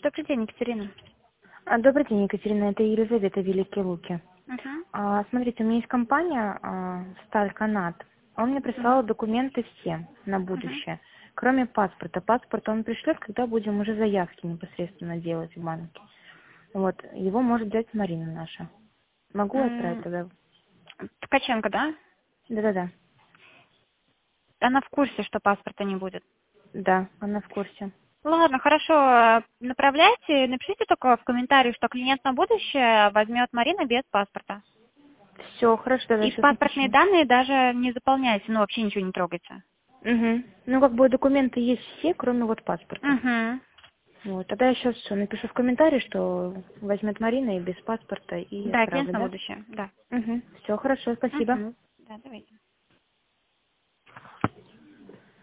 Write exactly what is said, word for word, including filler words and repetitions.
Добрый день, Екатерина. А, Добрый день, Екатерина. Это Елизавета, Великие Луки. Мгм. А, смотрите, у меня есть компания а, Сталь Канат. Он мне Мгм. прислал документы все на Мгм. будущее, кроме паспорта. Паспорт он пришлет, когда будем уже заявки непосредственно делать в банке. Вот, его может взять Марина наша. Могу отправить М, тогда? Ткаченко, да? Да-да-да. Она в курсе, что паспорта не будет. Да, она в курсе. Ладно, хорошо, э, направляйте, напишите только в комментарии, что клиент на будущее возьмет Марина без паспорта. Все, хорошо, тогда И сейчас паспортные напишу. данные даже не заполняйте, ну вообще ничего не трогайте. Угу. Ну, как бы документы есть все, кроме вот паспорта. Угу. Вот, тогда я сейчас все напишу в комментарии, что возьмет Марина и без паспорта и Да, клиент отправлю, на да? будущее, да. Угу. Все хорошо, спасибо. Угу. Да, давайте.